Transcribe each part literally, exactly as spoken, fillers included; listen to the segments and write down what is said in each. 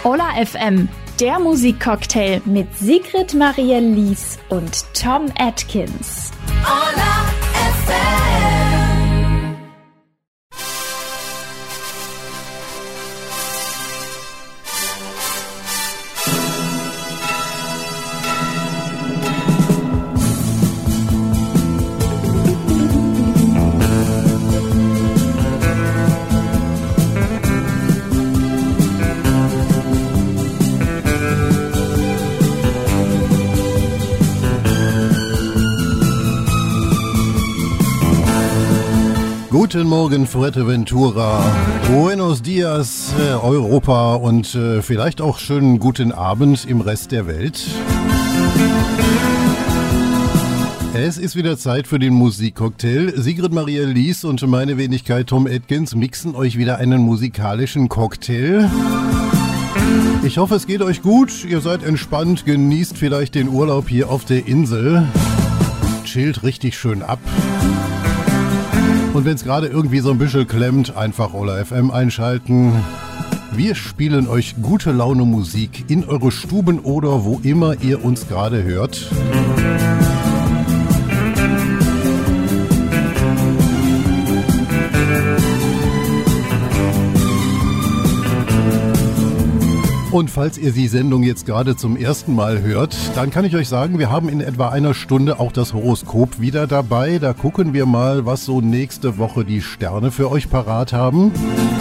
Ola F M, der Musikcocktail mit Sigrid Maria Lies und Tom Atkins. Ola F M. Guten Morgen, Fuerteventura, Buenos Dias, äh, Europa und äh, vielleicht auch schönen guten Abend im Rest der Welt. Es ist wieder Zeit für den Musikcocktail. Sigrid Maria Lies und meine Wenigkeit Tom Atkins mixen euch wieder einen musikalischen Cocktail. Ich hoffe, es geht euch gut, ihr seid entspannt, genießt vielleicht den Urlaub hier auf der Insel, chillt richtig schön ab. Und wenn es gerade irgendwie so ein bisschen klemmt, einfach Ola F M einschalten. Wir spielen euch gute Laune Musik in eure Stuben oder wo immer ihr uns gerade hört. Und falls ihr die Sendung jetzt gerade zum ersten Mal hört, dann kann ich euch sagen, wir haben in etwa einer Stunde auch das Horoskop wieder dabei. Da gucken wir mal, was so nächste Woche die Sterne für euch parat haben.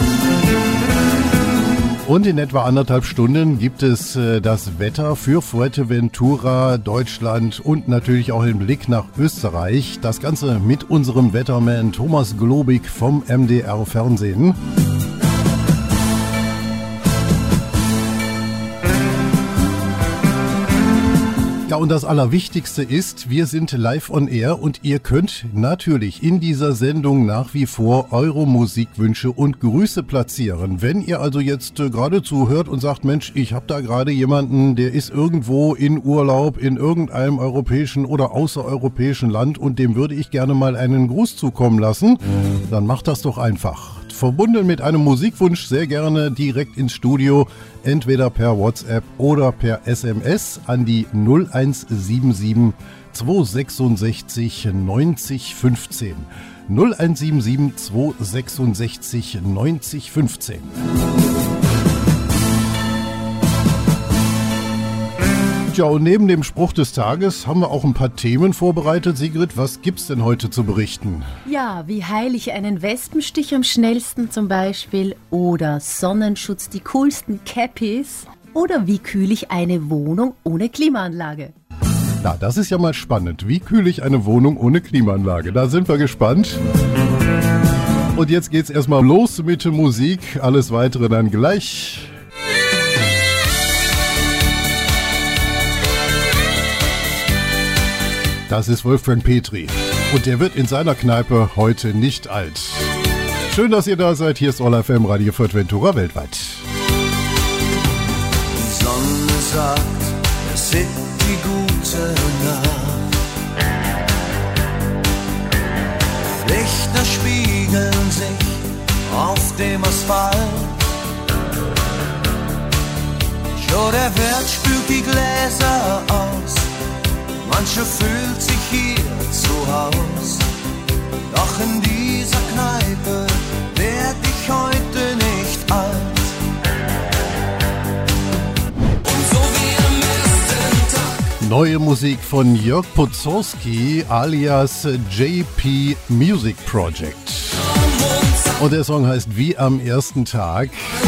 Und in etwa anderthalb Stunden gibt es äh, das Wetter für Fuerteventura, Deutschland und natürlich auch den Blick nach Österreich. Das Ganze mit unserem Wetterman Thomas Globig vom M D R Fernsehen. Ja, und das Allerwichtigste ist, wir sind live on air und ihr könnt natürlich in dieser Sendung nach wie vor eure Musikwünsche und Grüße platzieren. Wenn ihr also jetzt äh, gerade zuhört und sagt, Mensch, ich habe da gerade jemanden, der ist irgendwo in Urlaub in irgendeinem europäischen oder außereuropäischen Land und dem würde ich gerne mal einen Gruß zukommen lassen, dann macht das doch einfach. Verbunden mit einem Musikwunsch sehr gerne direkt ins Studio, entweder per WhatsApp oder per S M S an die null eins sieben sieben zwei sechs sechs neunzig fünfzehn. null eins sieben sieben zwei sechs sechs neunzig fünfzehn. Ja, und neben dem Spruch des Tages haben wir auch ein paar Themen vorbereitet. Sigrid, was gibt's denn heute zu berichten? Ja, wie heile ich einen Wespenstich am schnellsten zum Beispiel oder Sonnenschutz, die coolsten Cappies oder wie kühle ich eine Wohnung ohne Klimaanlage. Na, das ist ja mal spannend. Wie kühle ich eine Wohnung ohne Klimaanlage? Da sind wir gespannt. Und jetzt geht's erstmal los mit der Musik. Alles weitere dann gleich. Das ist Wolfgang Petri und der wird in seiner Kneipe heute nicht alt. Schön, dass ihr da seid. Hier ist Ola F M Radio Fuerteventura weltweit. Die Sonne sagt, es ist die gute Nacht. Lichter spiegeln sich auf dem Asphalt. Schon der Wirt spült die Gläser aus. Mancher fühlt sich hier zu Haus, doch in dieser Kneipe werd ich heute nicht alt. Und so wie am ersten Tag. Neue Musik von Jörg Podzowski alias J P Music Project. Und der Song heißt Wie am ersten Tag.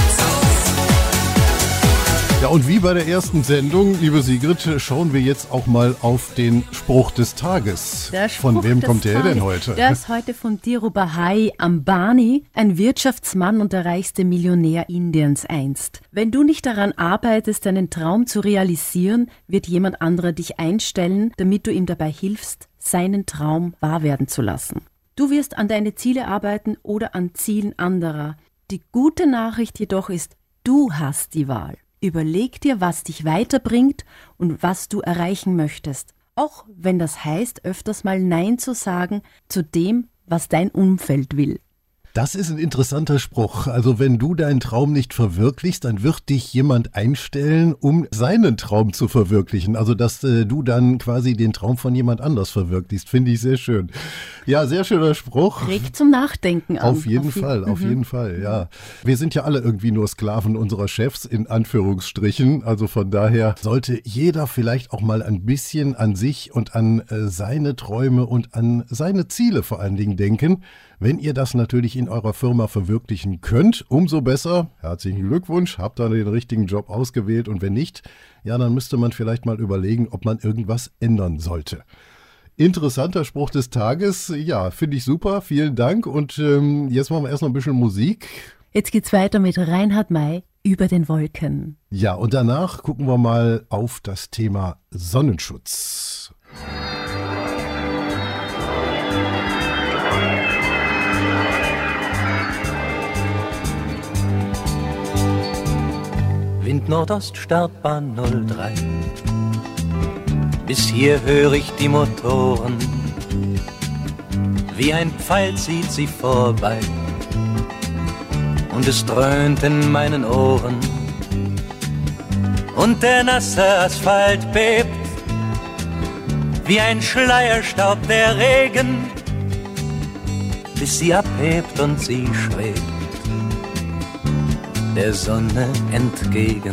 Ja, und wie bei der ersten Sendung, liebe Sigrid, schauen wir jetzt auch mal auf den Spruch des Tages. Der Spruch von wem des kommt der Tages, denn heute? Der ist heute von Dhirubhai Ambani, ein Wirtschaftsmann und der reichste Millionär Indiens einst. Wenn du nicht daran arbeitest, deinen Traum zu realisieren, wird jemand anderer dich einstellen, damit du ihm dabei hilfst, seinen Traum wahr werden zu lassen. Du wirst an deine Ziele arbeiten oder an Zielen anderer. Die gute Nachricht jedoch ist, du hast die Wahl. Überleg dir, was dich weiterbringt und was du erreichen möchtest. Auch wenn das heißt, öfters mal Nein zu sagen zu dem, was dein Umfeld will. Das ist ein interessanter Spruch. Also wenn du deinen Traum nicht verwirklichst, dann wird dich jemand einstellen, um seinen Traum zu verwirklichen. Also dass äh, du dann quasi den Traum von jemand anders verwirklichst. Finde ich sehr schön. Ja, sehr schöner Spruch. Regt zum Nachdenken an. Auf jeden auf Fall, je- auf mhm. jeden Fall, ja. Wir sind ja alle irgendwie nur Sklaven unserer Chefs, in Anführungsstrichen. Also von daher sollte jeder vielleicht auch mal ein bisschen an sich und an äh, seine Träume und an seine Ziele vor allen Dingen denken. Wenn ihr das natürlich in eurer Firma verwirklichen könnt, umso besser. Herzlichen Glückwunsch, habt da den richtigen Job ausgewählt. Und wenn nicht, ja, dann müsste man vielleicht mal überlegen, ob man irgendwas ändern sollte. Interessanter Spruch des Tages. Ja, finde ich super. Vielen Dank. Und ähm, jetzt machen wir erst noch ein bisschen Musik. Jetzt geht's weiter mit Reinhard May, Über den Wolken. Ja, und danach gucken wir mal auf das Thema Sonnenschutz. Wind Nordost, Startbahn null drei. Bis hier höre ich die Motoren. Wie ein Pfeil zieht sie vorbei. Und es dröhnt in meinen Ohren. Und der nasse Asphalt bebt. Wie ein Schleierstaub der Regen. Bis sie abhebt und sie schwebt der Sonne entgegen.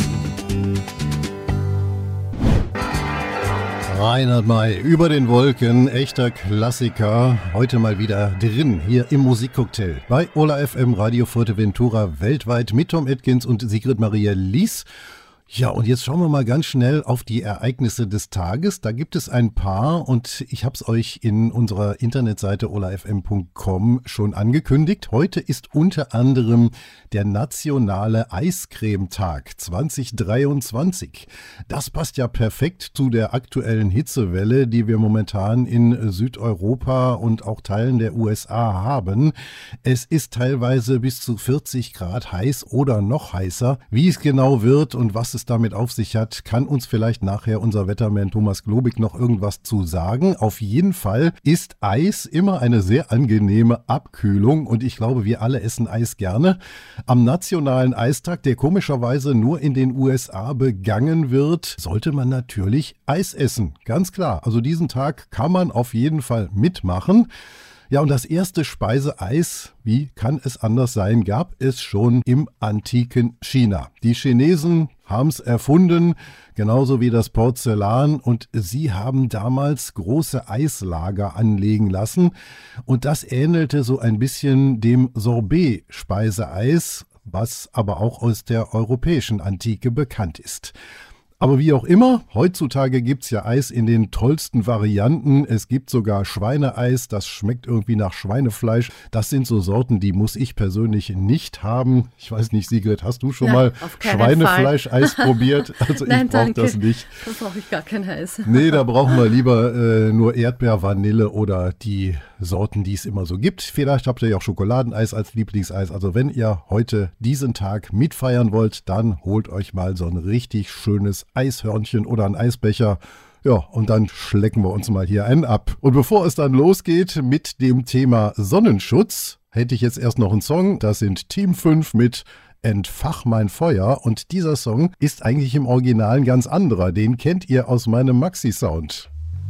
Reinhard May, Über den Wolken, echter Klassiker. Heute mal wieder drin, hier im Musikcocktail. Bei Ola F M, Radio Fuerteventura, weltweit mit Tom Atkins und Sigrid Maria Lies. Ja, und jetzt schauen wir mal ganz schnell auf die Ereignisse des Tages. Da gibt es ein paar und ich habe es euch in unserer Internetseite ola f m punkt com schon angekündigt. Heute ist unter anderem der nationale Eiscremetag zwanzig dreiundzwanzig. Das passt ja perfekt zu der aktuellen Hitzewelle, die wir momentan in Südeuropa und auch Teilen der U S A haben. Es ist teilweise bis zu vierzig Grad heiß oder noch heißer. Wie es genau wird und was es damit auf sich hat, kann uns vielleicht nachher unser Wettermann Thomas Globig noch irgendwas zu sagen. Auf jeden Fall ist Eis immer eine sehr angenehme Abkühlung und ich glaube, wir alle essen Eis gerne. Am nationalen Eistag, der komischerweise nur in den U S A begangen wird, sollte man natürlich Eis essen. Ganz klar. Also diesen Tag kann man auf jeden Fall mitmachen. Ja, und das erste Speiseeis, wie kann es anders sein, gab es schon im antiken China. Die Chinesen haben es erfunden, genauso wie das Porzellan, und sie haben damals große Eislager anlegen lassen und das ähnelte so ein bisschen dem Sorbet-Speiseeis, was aber auch aus der europäischen Antike bekannt ist. Aber wie auch immer, heutzutage gibt's ja Eis in den tollsten Varianten. Es gibt sogar Schweineeis, das schmeckt irgendwie nach Schweinefleisch. Das sind so Sorten, die muss ich persönlich nicht haben. Ich weiß nicht, Sigrid, hast du schon Nein, mal Schweinefleischeis probiert? Also Nein, ich brauche danke. das nicht. Da brauche ich gar kein Eis. Nee, da brauchen wir lieber äh, nur Erdbeer, Vanille oder die Sorten, die es immer so gibt. Vielleicht habt ihr ja auch Schokoladeneis als Lieblingseis. Also wenn ihr heute diesen Tag mitfeiern wollt, dann holt euch mal so ein richtig schönes Eishörnchen oder ein Eisbecher. Ja, und dann schlecken wir uns mal hier einen ab. Und bevor es dann losgeht mit dem Thema Sonnenschutz, hätte ich jetzt erst noch einen Song. Das sind Team fünf mit Entfach mein Feuer. Und dieser Song ist eigentlich im Original ein ganz anderer. Den kennt ihr aus meinem Maxi-Sound.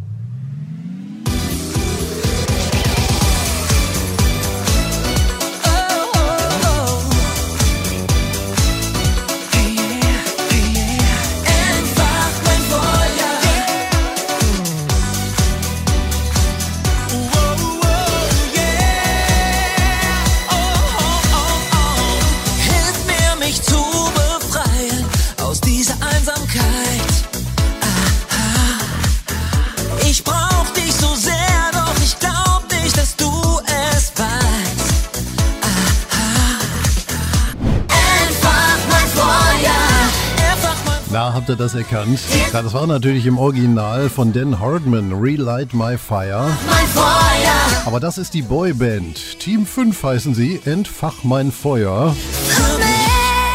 Na, habt ihr das erkannt? Ja, das war natürlich im Original von Dan Hardman, Relight My Fire. Mein Feuer. Aber das ist die Boyband. Team fünf heißen sie, Entfach mein Feuer. Für mich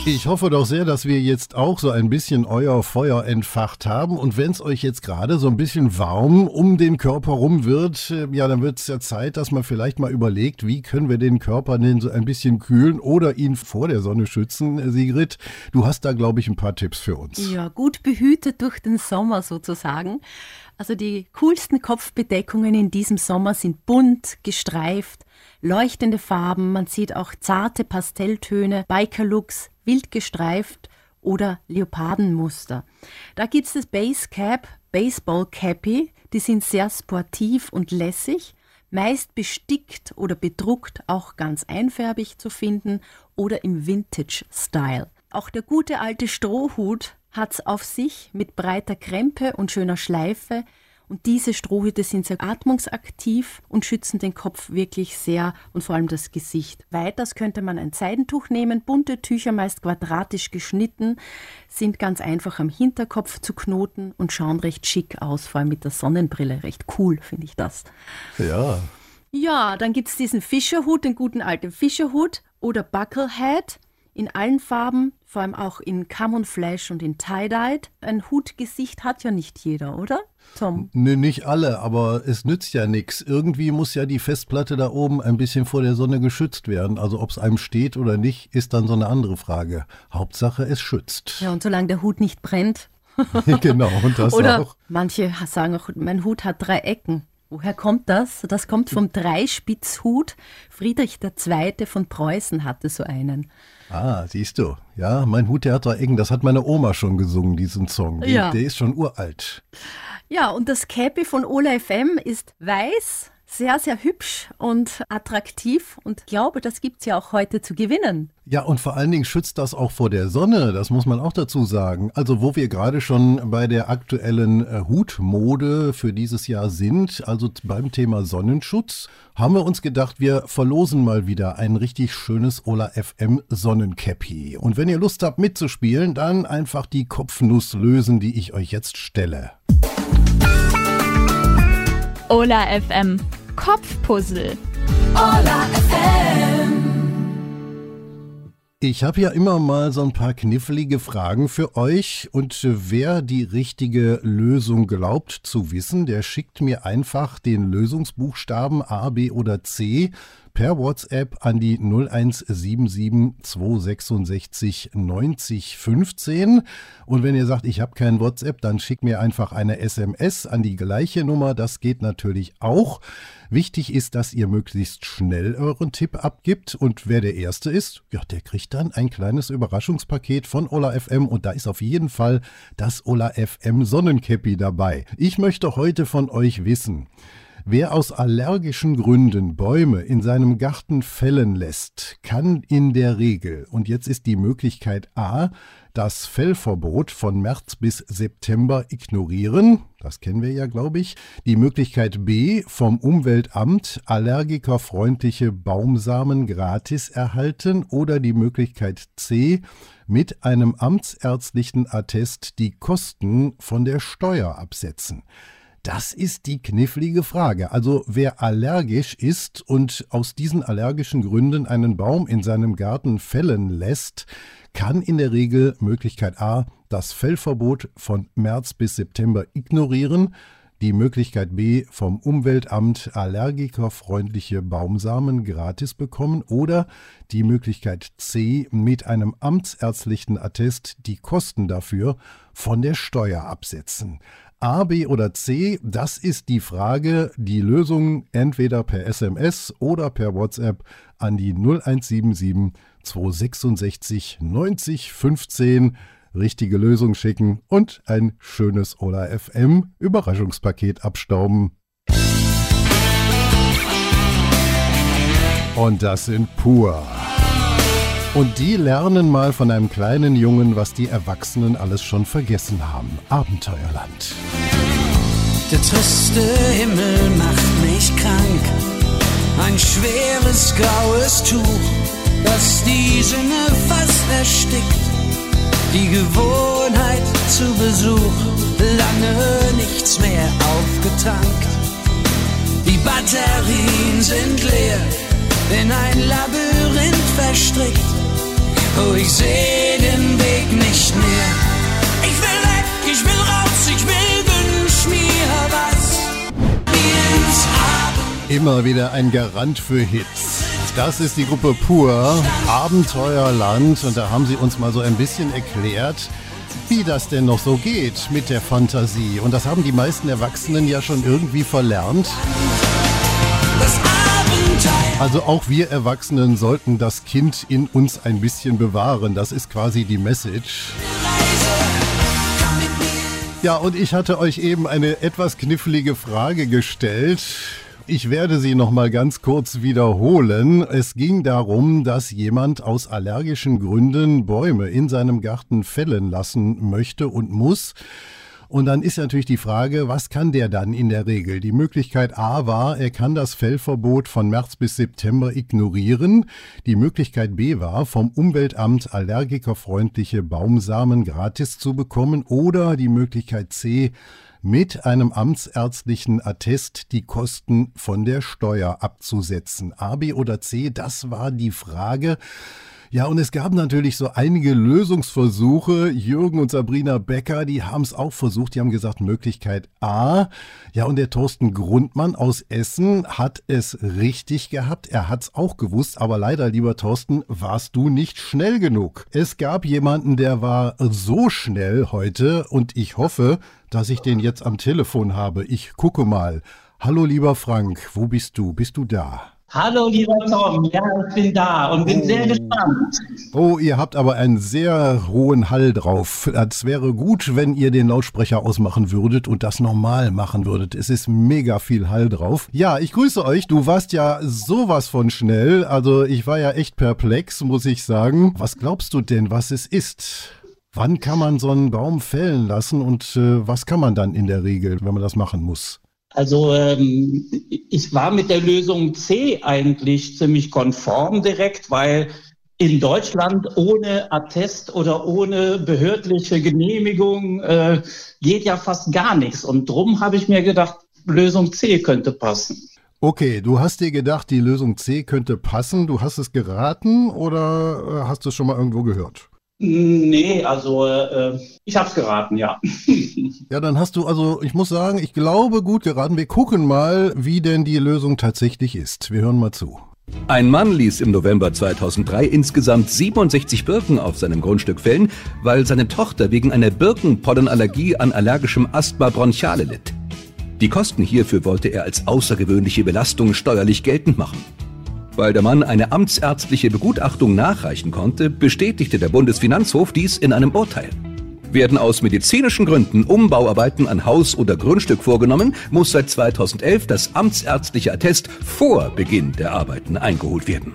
Ich hoffe doch sehr, dass wir jetzt auch so ein bisschen euer Feuer entfacht haben. Und wenn es euch jetzt gerade so ein bisschen warm um den Körper rum wird, ja, dann wird es ja Zeit, dass man vielleicht mal überlegt, wie können wir den Körper denn so ein bisschen kühlen oder ihn vor der Sonne schützen. Sigrid, du hast da, glaube ich, ein paar Tipps für uns. Ja, gut behütet durch den Sommer sozusagen. Also die coolsten Kopfbedeckungen in diesem Sommer sind bunt, gestreift, leuchtende Farben. Man sieht auch zarte Pastelltöne, Biker-Looks, wild gestreift oder Leopardenmuster. Da gibt es das Base Cap, Baseball Cappy. Die sind sehr sportiv und lässig, meist bestickt oder bedruckt, auch ganz einfärbig zu finden oder im Vintage-Style. Auch der gute alte Strohhut hat's auf sich mit breiter Krempe und schöner Schleife. Und diese Strohhüte sind sehr atmungsaktiv und schützen den Kopf wirklich sehr und vor allem das Gesicht. Weiters könnte man ein Seidentuch nehmen. Bunte Tücher, meist quadratisch geschnitten, sind ganz einfach am Hinterkopf zu knoten und schauen recht schick aus, vor allem mit der Sonnenbrille. Recht cool, finde ich das. Ja. Ja, dann gibt es diesen Fischerhut, den guten alten Fischerhut oder Bucklehead. In allen Farben, vor allem auch in Camouflage und in Tie-Dye. Ein Hutgesicht hat ja nicht jeder, oder, Tom? Nö, nicht alle, aber es nützt ja nichts. Irgendwie muss ja die Festplatte da oben ein bisschen vor der Sonne geschützt werden. Also ob es einem steht oder nicht, ist dann so eine andere Frage. Hauptsache, es schützt. Ja, und solange der Hut nicht brennt. Genau, und das oder auch. Manche sagen auch, mein Hut hat drei Ecken. Woher kommt das? Das kommt vom Dreispitzhut. Friedrich der Zweite von Preußen hatte so einen. Ah, siehst du. Ja, mein Hut, der hat drei Ecken. Das hat meine Oma schon gesungen, diesen Song. Den, ja. Der ist schon uralt. Ja, und das Cappy von Ola F M ist weiß, sehr, sehr hübsch und attraktiv. Und ich glaube, das gibt es ja auch heute zu gewinnen. Ja, und vor allen Dingen schützt das auch vor der Sonne, das muss man auch dazu sagen. Also wo wir gerade schon bei der aktuellen äh, Hutmode für dieses Jahr sind, also beim Thema Sonnenschutz, haben wir uns gedacht, wir verlosen mal wieder ein richtig schönes Ola F M Sonnencappy. Und wenn ihr Lust habt mitzuspielen, dann einfach die Kopfnuss lösen, die ich euch jetzt stelle. Ola F M Kopfpuzzle. Ola F M. Ich habe ja immer mal so ein paar knifflige Fragen für euch und wer die richtige Lösung glaubt zu wissen, der schickt mir einfach den Lösungsbuchstaben A, B oder C per WhatsApp an die null eins sieben sieben zwei sechs neun neun fünfzehn. Und wenn ihr sagt, ich habe kein WhatsApp, dann schickt mir einfach eine S M S an die gleiche Nummer. Das geht natürlich auch. Wichtig ist, dass ihr möglichst schnell euren Tipp abgibt. Und wer der Erste ist, ja, der kriegt dann ein kleines Überraschungspaket von Ola F M. Und da ist auf jeden Fall das Ola F M Sonnencappy dabei. Ich möchte heute von euch wissen: Wer aus allergischen Gründen Bäume in seinem Garten fällen lässt, kann in der Regel, und jetzt ist die Möglichkeit A, das Fällverbot von März bis September ignorieren, das kennen wir ja, glaube ich. Die Möglichkeit B, vom Umweltamt allergikerfreundliche Baumsamen gratis erhalten, oder die Möglichkeit C, mit einem amtsärztlichen Attest die Kosten von der Steuer absetzen. Das ist die knifflige Frage. Also wer allergisch ist und aus diesen allergischen Gründen einen Baum in seinem Garten fällen lässt, kann in der Regel Möglichkeit A das Fällverbot von März bis September ignorieren, die Möglichkeit B vom Umweltamt allergikerfreundliche Baumsamen gratis bekommen oder die Möglichkeit C mit einem amtsärztlichen Attest die Kosten dafür von der Steuer absetzen. A, B oder C, das ist die Frage. Die Lösung entweder per S M S oder per WhatsApp an die null eins sieben sieben zwei sechs sechs neun null fünfzehn. Richtige Lösung schicken und ein schönes Ola F M Überraschungspaket abstauben. Und das sind Pur. Und die lernen mal von einem kleinen Jungen, was die Erwachsenen alles schon vergessen haben. Abenteuerland. Der triste Himmel macht mich krank. Ein schweres graues Tuch, das die Sinne fast erstickt. Die Gewohnheit zu Besuch, lange nichts mehr aufgetankt. Die Batterien sind leer, in ein Labyrinth verstrickt. Oh, ich seh Immer wieder ein Garant für Hits. Das ist die Gruppe Pur, Abenteuerland. Und da haben sie uns mal so ein bisschen erklärt, wie das denn noch so geht mit der Fantasie. Und das haben die meisten Erwachsenen ja schon irgendwie verlernt. Also auch wir Erwachsenen sollten das Kind in uns ein bisschen bewahren. Das ist quasi die Message. Ja, und ich hatte euch eben eine etwas knifflige Frage gestellt. Ich werde sie noch mal ganz kurz wiederholen. Es ging darum, dass jemand aus allergischen Gründen Bäume in seinem Garten fällen lassen möchte und muss. Und dann ist natürlich die Frage, was kann der dann in der Regel? Die Möglichkeit A war, er kann das Fällverbot von März bis September ignorieren. Die Möglichkeit B war, vom Umweltamt allergikerfreundliche Baumsamen gratis zu bekommen. Oder die Möglichkeit C, mit einem amtsärztlichen Attest die Kosten von der Steuer abzusetzen. A, B oder C, das war die Frage. Ja, und es gab natürlich so einige Lösungsversuche. Jürgen und Sabrina Becker, die haben es auch versucht. Die haben gesagt, Möglichkeit A. Ja, und der Thorsten Grundmann aus Essen hat es richtig gehabt. Er hat es auch gewusst, aber leider, lieber Thorsten, warst du nicht schnell genug. Es gab jemanden, der war so schnell heute und ich hoffe, dass ich den jetzt am Telefon habe. Ich gucke mal. Hallo, lieber Frank, wo bist du? Bist du da? Hallo, lieber Tom. Ja, ich bin da und bin oh. sehr gespannt. Oh, ihr habt aber einen sehr hohen Hall drauf. Es wäre gut, wenn ihr den Lautsprecher ausmachen würdet und das normal machen würdet. Es ist mega viel Hall drauf. Ja, ich grüße euch. Du warst ja sowas von schnell. Also ich war ja echt perplex, muss ich sagen. Was glaubst du denn, was es ist? Wann kann man so einen Baum fällen lassen und äh, was kann man dann in der Regel, wenn man das machen muss? Also ähm, ich war mit der Lösung C eigentlich ziemlich konform direkt, weil in Deutschland ohne Attest oder ohne behördliche Genehmigung äh, geht ja fast gar nichts. Und drum habe ich mir gedacht, Lösung C könnte passen. Okay, du hast dir gedacht, die Lösung C könnte passen. Du hast es geraten oder hast du es schon mal irgendwo gehört? Nee, also äh, ich hab's geraten, ja. Ja, dann hast du, also ich muss sagen, ich glaube gut geraten. Wir gucken mal, wie denn die Lösung tatsächlich ist. Wir hören mal zu. Ein Mann ließ im November zweitausenddrei insgesamt siebenundsechzig Birken auf seinem Grundstück fällen, weil seine Tochter wegen einer Birkenpollenallergie an allergischem Asthma bronchiale litt. Die Kosten hierfür wollte er als außergewöhnliche Belastung steuerlich geltend machen. Weil der Mann eine amtsärztliche Begutachtung nachreichen konnte, bestätigte der Bundesfinanzhof dies in einem Urteil. Werden aus medizinischen Gründen Umbauarbeiten an Haus oder Grundstück vorgenommen, muss seit zweitausendelf das amtsärztliche Attest vor Beginn der Arbeiten eingeholt werden.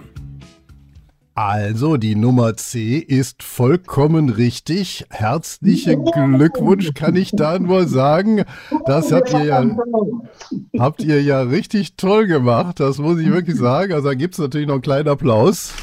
Also, die Nummer C ist vollkommen richtig. Herzlichen Glückwunsch, kann ich da nur sagen. Das habt ihr ja, habt ihr ja richtig toll gemacht. Das muss ich wirklich sagen. Also, da gibt es natürlich noch einen kleinen Applaus.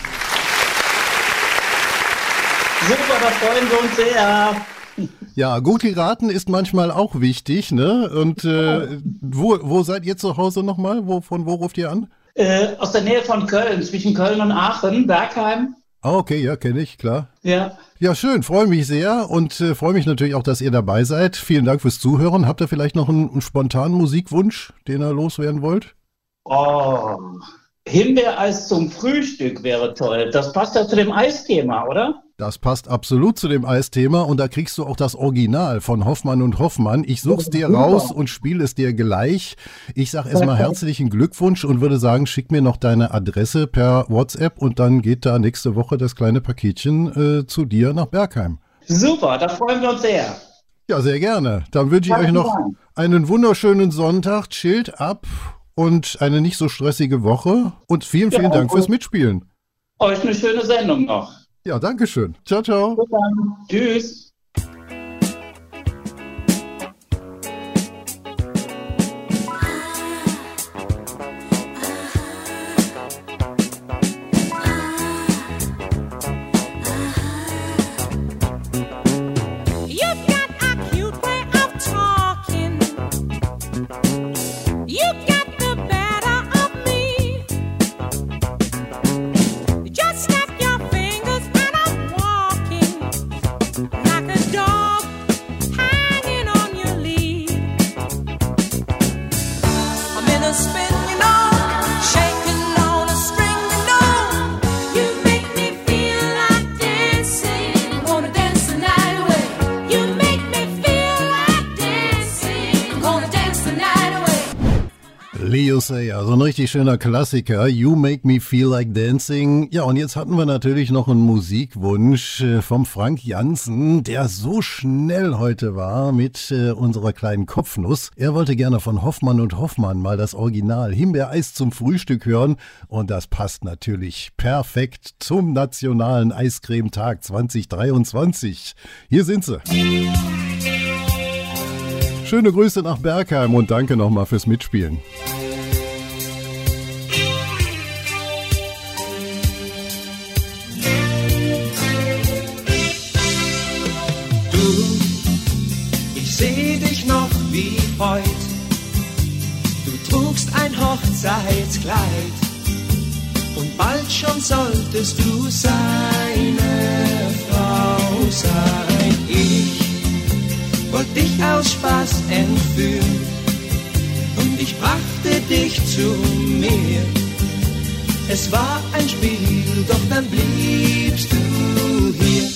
Super, da freuen wir uns sehr. Ja, gut geraten ist manchmal auch wichtig, ne? Und äh, wo, wo seid ihr zu Hause nochmal? Wo, von wo ruft ihr an? Äh, aus der Nähe von Köln, zwischen Köln und Aachen, Bergheim. Ah, okay, ja, kenne ich, klar. Ja. Ja, schön, freue mich sehr und äh, freue mich natürlich auch, dass ihr dabei seid. Vielen Dank fürs Zuhören. Habt ihr vielleicht noch einen, einen spontanen Musikwunsch, den ihr loswerden wollt? Oh, Himbeereis zum Frühstück wäre toll. Das passt ja zu dem Eisthema, oder? Das passt absolut zu dem Eisthema und da kriegst du auch das Original von Hoffmann und Hoffmann. Ich such's dir raus und spiele es dir gleich. Ich sag erstmal herzlichen Glückwunsch und würde sagen, schick mir noch deine Adresse per WhatsApp und dann geht da nächste Woche das kleine Paketchen äh, zu dir nach Bergheim. Super, da freuen wir uns sehr. Ja, sehr gerne. Dann wünsche ich euch noch einen wunderschönen Sonntag, chillt ab und eine nicht so stressige Woche und vielen, vielen Dank fürs Mitspielen. Euch eine schöne Sendung noch. Ja, danke schön. Ciao, ciao. Bis dann. Tschüss. Like You Say, also ein richtig schöner Klassiker, You Make Me Feel Like Dancing. Ja, und jetzt hatten wir natürlich noch einen Musikwunsch vom Frank Jansen, der so schnell heute war mit äh, unserer kleinen Kopfnuss. Er wollte gerne von Hoffmann und Hoffmann mal das Original Himbeereis zum Frühstück hören und das passt natürlich perfekt zum Nationalen Eiscremetag zwanzig dreiundzwanzig. Hier sind sie. Schöne Grüße nach Bergheim und danke nochmal fürs Mitspielen. Du, ich seh dich noch wie heut. Du trugst ein Hochzeitskleid und bald schon solltest du seine Frau sein. Ich wollte dich aus Spaß entführen und ich brachte dich zu mir. Es war ein Spiel, doch dann bliebst du hier.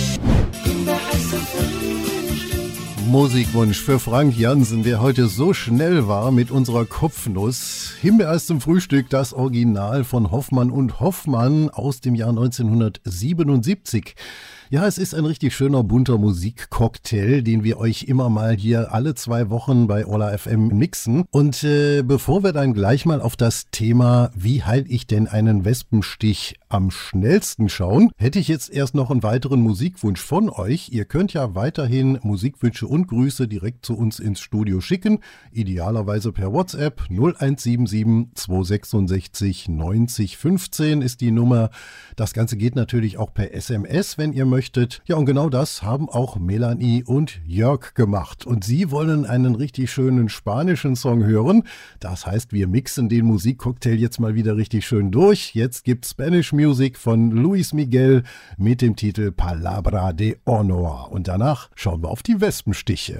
Musikwunsch für Frank Jansen, der heute so schnell war mit unserer Kopfnuss. Himbeereis zum Frühstück, das Original von Hoffmann und Hoffmann aus dem Jahr neunzehnhundertsiebenundsiebzig. Ja, es ist ein richtig schöner, bunter Musikcocktail, den wir euch immer mal hier alle zwei Wochen bei Ola F M mixen. Und äh, bevor wir dann gleich mal auf das Thema, wie heile ich denn einen Wespenstich am schnellsten schauen, hätte ich jetzt erst noch einen weiteren Musikwunsch von euch. Ihr könnt ja weiterhin Musikwünsche und Grüße direkt zu uns ins Studio schicken, idealerweise per WhatsApp. null eins sieben sieben zwei sechs sechs neun null eins fünf ist die Nummer. Das Ganze geht natürlich auch per S M S, wenn ihr möchtet. möchtet. Ja, und genau das haben auch Melanie und Jörg gemacht. Und sie wollen einen richtig schönen spanischen Song hören. Das heißt, wir mixen den Musikcocktail jetzt mal wieder richtig schön durch. Jetzt gibt's Spanish Music von Luis Miguel mit dem Titel Palabra de Honor. Und danach schauen wir auf die Wespenstiche.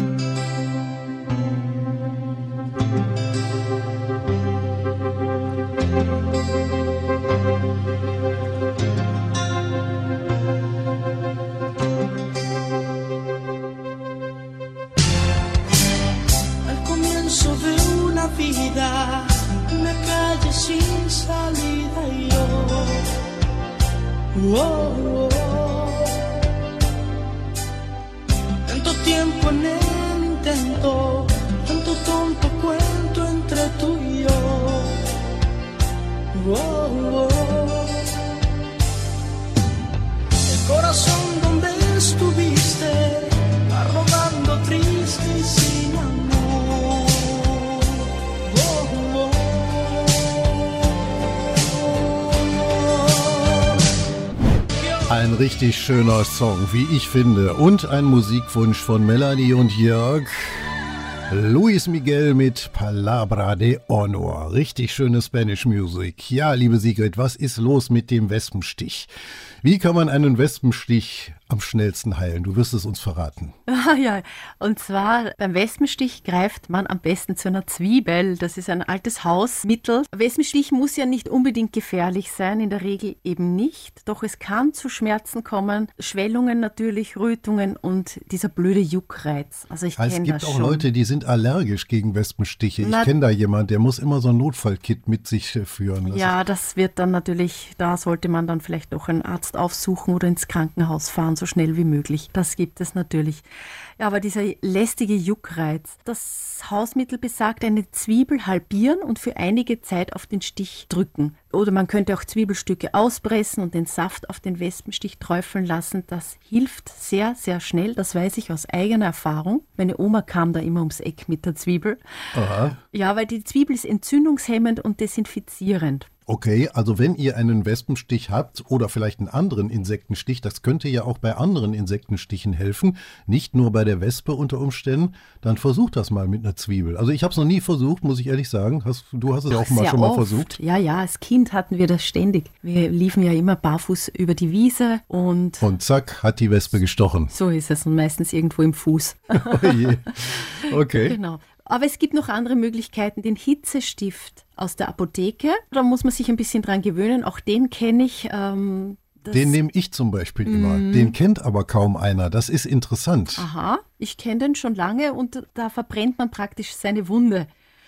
Vida, una calle sin salida y yo, oh, oh, tanto tiempo en el intento, tanto tonto cuento entre tú y yo, oh, oh, el corazón donde estuviste, va rodando triste y sin amor. Ein richtig schöner Song, wie ich finde. Und ein Musikwunsch von Melanie und Jörg. Luis Miguel mit Palabra de Honor. Richtig schöne Spanish Music. Ja, liebe Sigrid, was ist los mit dem Wespenstich? Wie kann man einen Wespenstich am schnellsten heilen? Du wirst es uns verraten. Ah ja, und zwar beim Wespenstich greift man am besten zu einer Zwiebel. Das ist ein altes Hausmittel. Wespenstich muss ja nicht unbedingt gefährlich sein, in der Regel eben nicht. Doch es kann zu Schmerzen kommen, Schwellungen natürlich, Rötungen und dieser blöde Juckreiz. Also ich kenne das schon. Es gibt auch Leute, die sind allergisch gegen Wespenstiche. Ich kenne da jemanden, der muss immer so ein Notfallkit mit sich führen. Das ja, das wird dann natürlich, da sollte man dann vielleicht doch einen Arzt aufsuchen oder ins Krankenhaus fahren, so schnell wie möglich. Das gibt es natürlich. Ja, aber dieser lästige Juckreiz. Das Hausmittel besagt, eine Zwiebel halbieren und für einige Zeit auf den Stich drücken. Oder man könnte auch Zwiebelstücke auspressen und den Saft auf den Wespenstich träufeln lassen. Das hilft sehr, sehr schnell. Das weiß ich aus eigener Erfahrung. Meine Oma kam da immer ums Eck mit der Zwiebel. Aha. Ja, weil die Zwiebel ist entzündungshemmend und desinfizierend. Okay, also wenn ihr einen Wespenstich habt oder vielleicht einen anderen Insektenstich, das könnte ja auch bei anderen Insektenstichen helfen, nicht nur bei der Wespe unter Umständen, dann versucht das mal mit einer Zwiebel. Also ich habe es noch nie versucht, muss ich ehrlich sagen. Hast, du hast es auch mal schon mal versucht. Ja, ja, als Kind hatten wir das ständig. Wir liefen ja immer barfuß über die Wiese und... Und zack, hat die Wespe gestochen. So ist es und meistens irgendwo im Fuß. Oh je. Okay. Genau. Aber es gibt noch andere Möglichkeiten, den Hitzestift aus der Apotheke. Da muss man sich ein bisschen dran gewöhnen. Auch den kenne ich. Ähm, den nehme ich zum Beispiel mm. immer. Den kennt aber kaum einer. Das ist interessant. Aha, ich kenne den schon lange und da verbrennt man praktisch seine Wunde.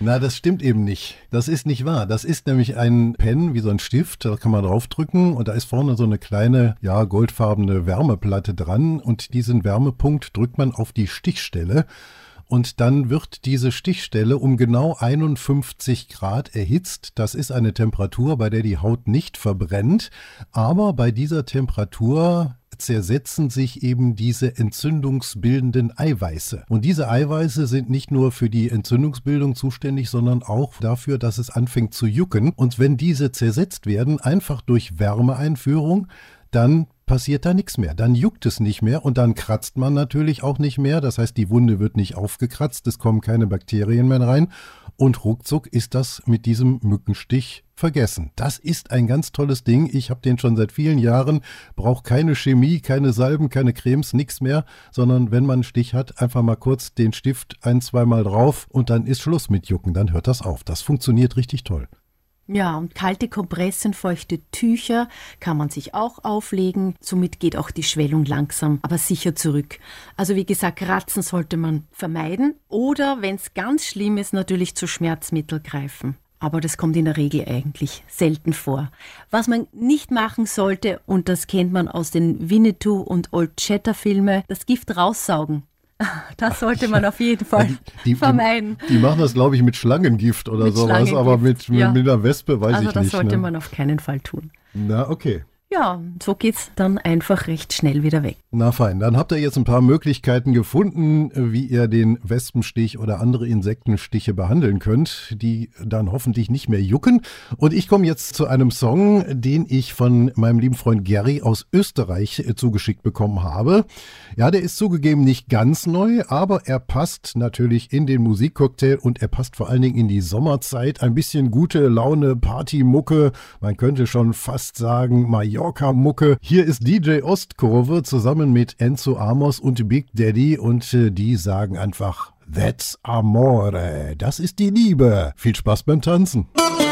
Na, das stimmt eben nicht. Das ist nicht wahr. Das ist nämlich ein Pen, wie so ein Stift, da kann man draufdrücken und da ist vorne so eine kleine, ja, goldfarbene Wärmeplatte dran und diesen Wärmepunkt drückt man auf die Stichstelle. Und dann wird diese Stichstelle um genau einundfünfzig Grad erhitzt. Das ist eine Temperatur, bei der die Haut nicht verbrennt. Aber bei dieser Temperatur zersetzen sich eben diese entzündungsbildenden Eiweiße. Und diese Eiweiße sind nicht nur für die Entzündungsbildung zuständig, sondern auch dafür, dass es anfängt zu jucken. Und wenn diese zersetzt werden, einfach durch Wärmeeinführung, dann passiert da nichts mehr. Dann juckt es nicht mehr und dann kratzt man natürlich auch nicht mehr. Das heißt, die Wunde wird nicht aufgekratzt, es kommen keine Bakterien mehr rein und ruckzuck ist das mit diesem Mückenstich vergessen. Das ist ein ganz tolles Ding. Ich habe den schon seit vielen Jahren, brauche keine Chemie, keine Salben, keine Cremes, nichts mehr, sondern wenn man einen Stich hat, einfach mal kurz den Stift ein-, zweimal drauf und dann ist Schluss mit Jucken, dann hört das auf. Das funktioniert richtig toll. Ja, und kalte Kompressen, feuchte Tücher kann man sich auch auflegen. Somit geht auch die Schwellung langsam, aber sicher zurück. Also wie gesagt, Kratzen sollte man vermeiden oder, wenn es ganz schlimm ist, natürlich zu Schmerzmittel greifen. Aber das kommt in der Regel eigentlich selten vor. Was man nicht machen sollte, und das kennt man aus den Winnetou und Old Shatterfilme, das Gift raussaugen. Das sollte man auf jeden Fall die, die, vermeiden. Die, die machen das, glaube ich, mit Schlangengift oder mit sowas, Schlangengift, aber mit, mit, ja. mit einer Wespe weiß also ich nicht. Also das sollte ne? man auf keinen Fall tun. Na, okay. Ja, so geht's dann einfach recht schnell wieder weg. Na fein, dann habt ihr jetzt ein paar Möglichkeiten gefunden, wie ihr den Wespenstich oder andere Insektenstiche behandeln könnt, die dann hoffentlich nicht mehr jucken. Und ich komme jetzt zu einem Song, den ich von meinem lieben Freund Gary aus Österreich zugeschickt bekommen habe. Ja, der ist zugegeben nicht ganz neu, aber er passt natürlich in den Musikcocktail und er passt vor allen Dingen in die Sommerzeit. Ein bisschen gute Laune, Partymucke, man könnte schon fast sagen Mallorca-Mucke. Hier ist D J Ostkurve zusammen mit Enzo Amos und Big Daddy und äh, die sagen einfach That's Amore. Das ist die Liebe. Viel Spaß beim Tanzen.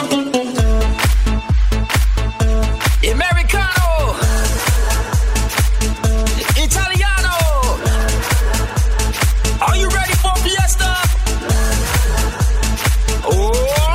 Americano, Italiano, are you ready for fiesta? Oh.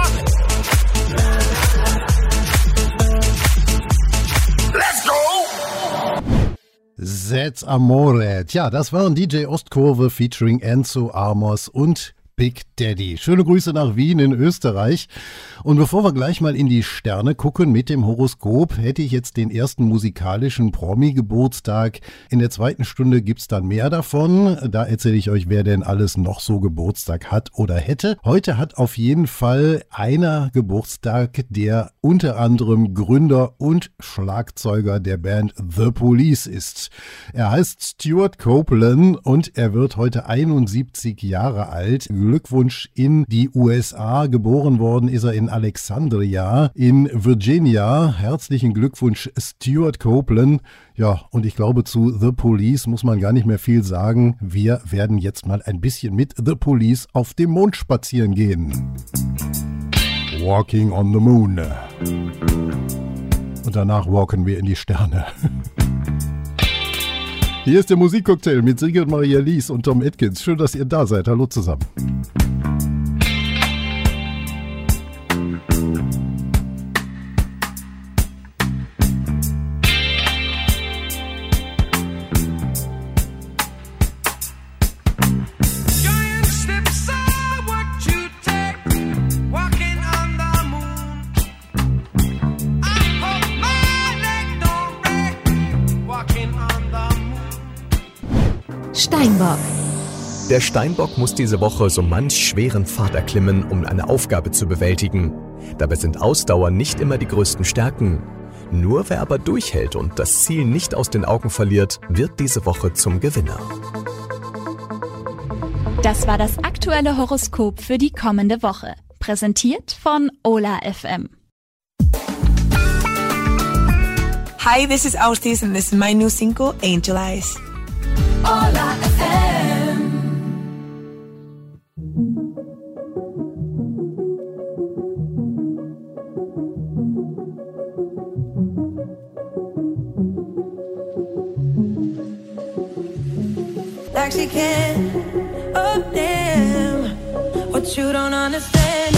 That's Amore. Tja, das waren D J Ostkurve featuring Enzo Amos und Big Daddy. Schöne Grüße nach Wien in Österreich. Und bevor wir gleich mal in die Sterne gucken mit dem Horoskop, hätte ich jetzt den ersten musikalischen Promi-Geburtstag. In der zweiten Stunde gibt's dann mehr davon. Da erzähle ich euch, wer denn alles noch so Geburtstag hat oder hätte. Heute hat auf jeden Fall einer Geburtstag, der unter anderem Gründer und Schlagzeuger der Band The Police ist. Er heißt Stuart Copeland und er wird heute einundsiebzig Jahre alt. Glückwunsch in die U S A. Geboren worden ist er in Alexandria in Virginia. Herzlichen Glückwunsch, Stuart Copeland. Ja, und ich glaube, zu The Police muss man gar nicht mehr viel sagen. Wir werden jetzt mal ein bisschen mit The Police auf dem Mond spazieren gehen. Walking on the Moon. Und danach walken wir in die Sterne. Hier ist der Musikcocktail mit Sigrid Maria Lies und Tom Atkins. Schön, dass ihr da seid. Hallo zusammen. Steinbock. Der Steinbock muss diese Woche so manch schweren Pfad erklimmen, um eine Aufgabe zu bewältigen. Dabei sind Ausdauer nicht immer die größten Stärken. Nur wer aber durchhält und das Ziel nicht aus den Augen verliert, wird diese Woche zum Gewinner. Das war das aktuelle Horoskop für die kommende Woche. Präsentiert von Ola F M. Hi, this is Austis and this is my new single, Angel Eyes. Ola F M. Like she can, oh damn, what you don't understand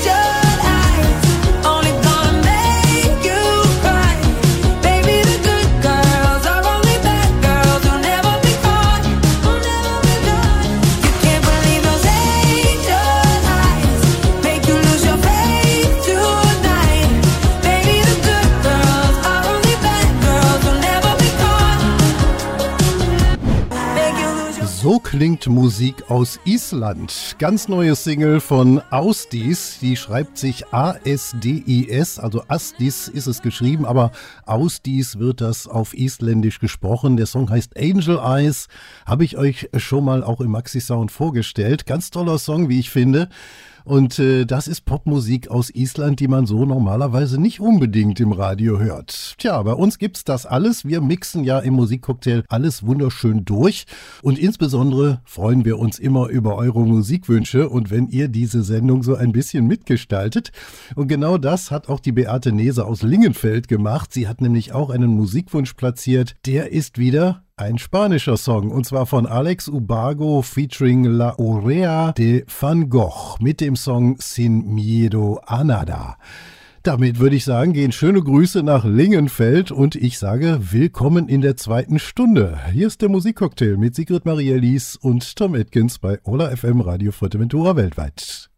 So klingt Musik aus Island. Ganz neue Single von Ásdís. Die schreibt sich A S D I S, also Ásdís ist es geschrieben, aber Ásdís wird das auf Isländisch gesprochen. Der Song heißt Angel Eyes. Habe ich euch schon mal auch im Maxi Sound vorgestellt. Ganz toller Song, wie ich finde. Und äh, das ist Popmusik aus Island, die man so normalerweise nicht unbedingt im Radio hört. Tja, bei uns gibt's das alles. Wir mixen ja im Musikcocktail alles wunderschön durch. Und insbesondere freuen wir uns immer über eure Musikwünsche und wenn ihr diese Sendung so ein bisschen mitgestaltet. Und genau das hat auch die Beate Nese aus Lingenfeld gemacht. Sie hat nämlich auch einen Musikwunsch platziert. Der ist wieder ein spanischer Song, und zwar von Alex Ubago featuring La Oreja de Van Gogh mit dem Song Sin Miedo a Nada. Damit würde ich sagen, gehen schöne Grüße nach Lingenfeld und ich sage willkommen in der zweiten Stunde. Hier ist der Musikcocktail mit Sigrid Maria Lies und Tom Atkins bei Ola F M Radio Fuerteventura weltweit.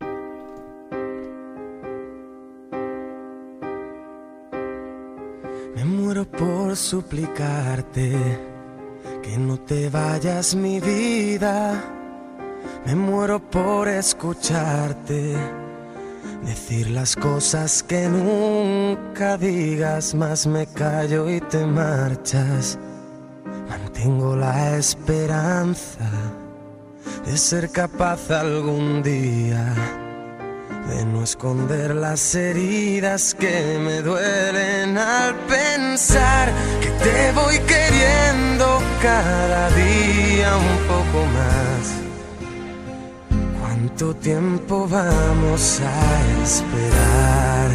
Me muero por suplicarte que no te vayas, mi vida. Me muero por escucharte decir las cosas que nunca digas, mas me callo y te marchas. Mantengo la esperanza de ser capaz algún día de no esconder las heridas que me duelen al pensar que te voy queriendo cada día un poco más. ¿Cuánto tiempo vamos a esperar?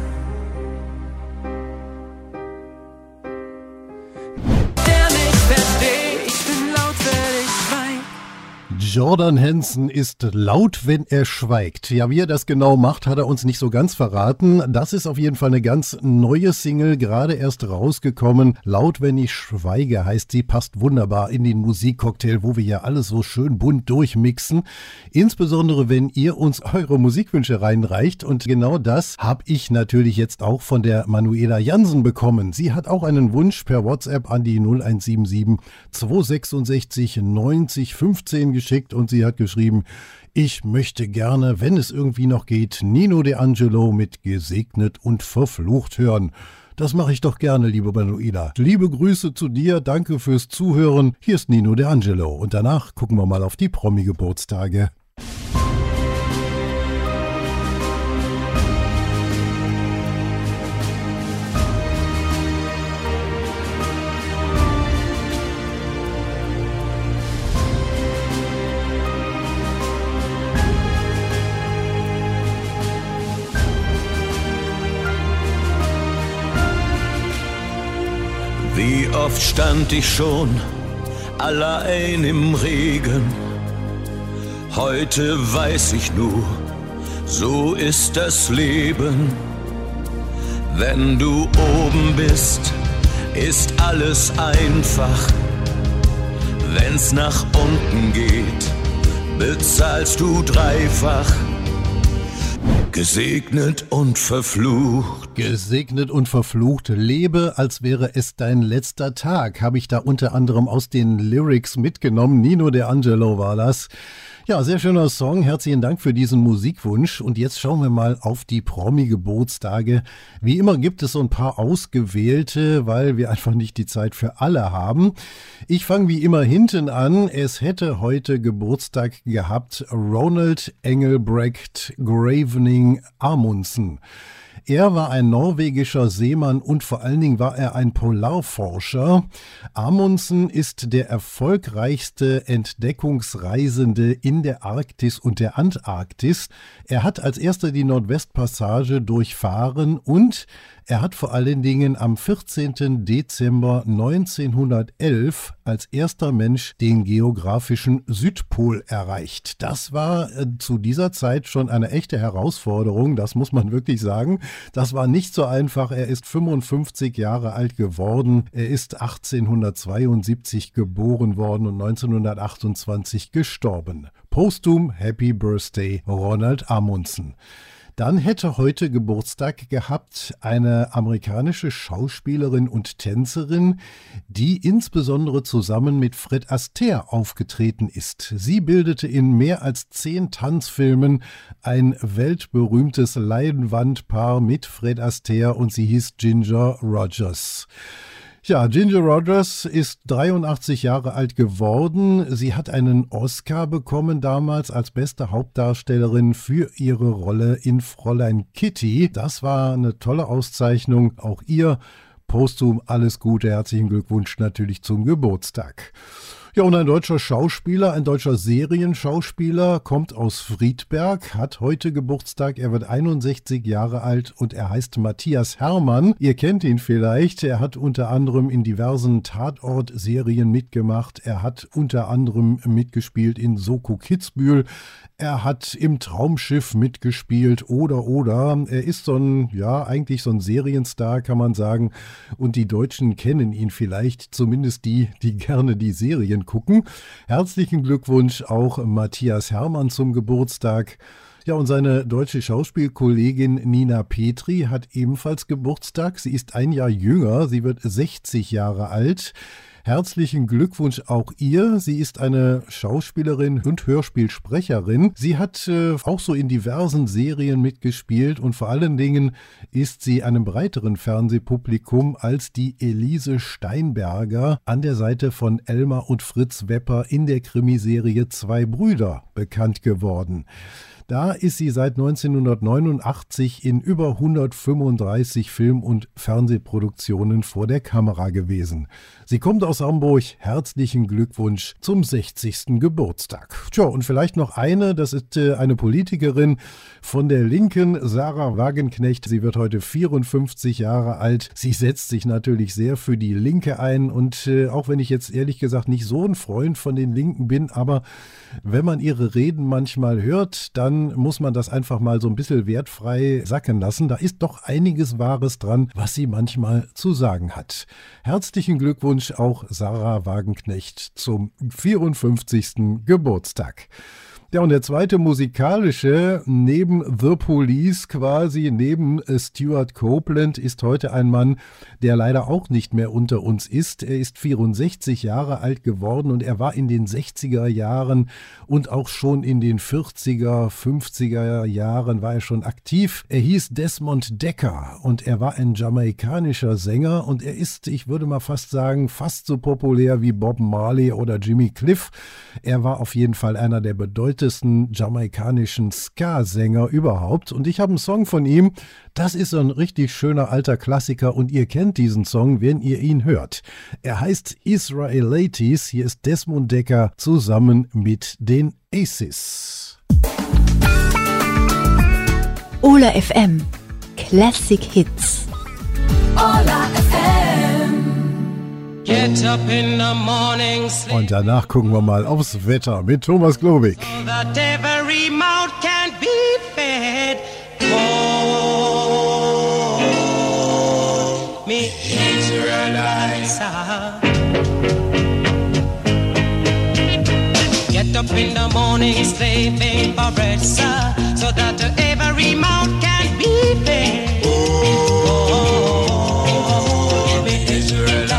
Jordan Hansen ist laut, wenn er schweigt. Ja, wie er das genau macht, hat er uns nicht so ganz verraten. Das ist auf jeden Fall eine ganz neue Single, gerade erst rausgekommen. Laut, wenn ich schweige heißt sie, passt wunderbar in den Musikcocktail, wo wir ja alles so schön bunt durchmixen. Insbesondere, wenn ihr uns eure Musikwünsche reinreicht. Und genau das habe ich natürlich jetzt auch von der Manuela Jansen bekommen. Sie hat auch einen Wunsch per WhatsApp an die null eins sieben sieben zwei sechs sechs neunzig fünfzehn geschickt. Und sie hat geschrieben, ich möchte gerne, wenn es irgendwie noch geht, Nino De Angelo mit Gesegnet und Verflucht hören. Das mache ich doch gerne, liebe Manuela. Liebe Grüße zu dir, danke fürs Zuhören. Hier ist Nino De Angelo und danach gucken wir mal auf die Promi-Geburtstage. Wie oft stand ich schon allein im Regen. Heute weiß ich nur, so ist das Leben. Wenn du oben bist, ist alles einfach. Wenn's nach unten geht, bezahlst du dreifach. Gesegnet und verflucht. Gesegnet und verflucht. Lebe, als wäre es dein letzter Tag. Habe ich da unter anderem aus den Lyrics mitgenommen. Nino De Angelo war das. Ja, sehr schöner Song. Herzlichen Dank für diesen Musikwunsch. Und jetzt schauen wir mal auf die Promi-Geburtstage. Wie immer gibt es so ein paar ausgewählte, weil wir einfach nicht die Zeit für alle haben. Ich fange wie immer hinten an. Es hätte heute Geburtstag gehabt Ronald Engelbrekt Gravening Amundsen. Er war ein norwegischer Seemann und vor allen Dingen war er ein Polarforscher. Amundsen ist der erfolgreichste Entdeckungsreisende in der Arktis und der Antarktis. Er hat als erster die Nordwestpassage durchfahren und Er hat vor allen Dingen am vierzehnten Dezember neunzehnhundertelf als erster Mensch den geografischen Südpol erreicht. Das war äh, zu dieser Zeit schon eine echte Herausforderung, das muss man wirklich sagen. Das war nicht so einfach. Er ist fünfundfünfzig Jahre alt geworden. Er ist achtzehnhundertzweiundsiebzig geboren worden und neunzehnhundertachtundzwanzig gestorben. Posthum Happy Birthday Ronald Amundsen. Dann hätte heute Geburtstag gehabt eine amerikanische Schauspielerin und Tänzerin, die insbesondere zusammen mit Fred Astaire aufgetreten ist. Sie bildete in mehr als zehn Tanzfilmen ein weltberühmtes Leinwandpaar mit Fred Astaire und sie hieß Ginger Rogers. Ja, Ginger Rogers ist dreiundachtzig Jahre alt geworden. Sie hat einen Oscar bekommen damals als beste Hauptdarstellerin für ihre Rolle in Fräulein Kitty. Das war eine tolle Auszeichnung. Auch ihr posthum alles Gute, herzlichen Glückwunsch natürlich zum Geburtstag. Ja, und ein deutscher Schauspieler, ein deutscher Serienschauspieler, kommt aus Friedberg, hat heute Geburtstag, er wird einundsechzig Jahre alt und er heißt Matthias Hermann. Ihr kennt ihn vielleicht, er hat unter anderem in diversen Tatort-Serien mitgemacht, er hat unter anderem mitgespielt in Soko Kitzbühel, er hat im Traumschiff mitgespielt oder oder, er ist so ein, ja eigentlich so ein Serienstar, kann man sagen, und die Deutschen kennen ihn vielleicht, zumindest die, die gerne die Serien gucken. Herzlichen Glückwunsch auch Matthias Hermann zum Geburtstag. Ja, und seine deutsche Schauspielkollegin Nina Petri hat ebenfalls Geburtstag. Sie ist ein Jahr jünger, sie wird sechzig Jahre alt. Herzlichen Glückwunsch auch ihr. Sie ist eine Schauspielerin und Hörspielsprecherin. Sie hat äh, auch so in diversen Serien mitgespielt und vor allen Dingen ist sie einem breiteren Fernsehpublikum als die Elise Steinberger an der Seite von Elmar und Fritz Wepper in der Krimiserie Zwei Brüder bekannt geworden. Da ist sie seit neunzehnhundertneunundachtzig in über hundertfünfunddreißig Film- und Fernsehproduktionen vor der Kamera gewesen. Sie kommt aus Hamburg. Herzlichen Glückwunsch zum sechzigsten Geburtstag. Tja, und vielleicht noch eine, das ist äh, eine Politikerin von der Linken, Sarah Wagenknecht. Sie wird heute vierundfünfzig Jahre alt. Sie setzt sich natürlich sehr für die Linke ein und äh, auch wenn ich jetzt ehrlich gesagt nicht so ein Freund von den Linken bin, aber wenn man ihre Reden manchmal hört, dann muss man das einfach mal so ein bisschen wertfrei sacken lassen. Da ist doch einiges Wahres dran, was sie manchmal zu sagen hat. Herzlichen Glückwunsch auch Sarah Wagenknecht zum vierundfünfzigsten Geburtstag. Ja, und der zweite musikalische, neben The Police quasi, neben Stuart Copeland, ist heute ein Mann, der leider auch nicht mehr unter uns ist. Er ist vierundsechzig Jahre alt geworden und er war in den sechziger Jahren und auch schon in den vierziger, fünfziger Jahren war er schon aktiv. Er hieß Desmond Dekker und er war ein jamaikanischer Sänger und er ist, ich würde mal fast sagen, fast so populär wie Bob Marley oder Jimmy Cliff. Er war auf jeden Fall einer der bedeutendsten jamaikanischen Ska-Sänger überhaupt. Und ich habe einen Song von ihm, das ist so ein richtig schöner alter Klassiker und ihr kennt diesen Song, wenn ihr ihn hört. Er heißt Israelites, hier ist Desmond Dekker zusammen mit den Aces. Ola F M, Classic Hits. Ola F M. Get up in the morning, und danach gucken wir mal aufs Wetter mit Thomas Globig. So that every mouth can be fed. Oh, me Israelites. Get up in the morning, slaving for bread, sir, so that every mouth can be fed. Oh, me Israelites.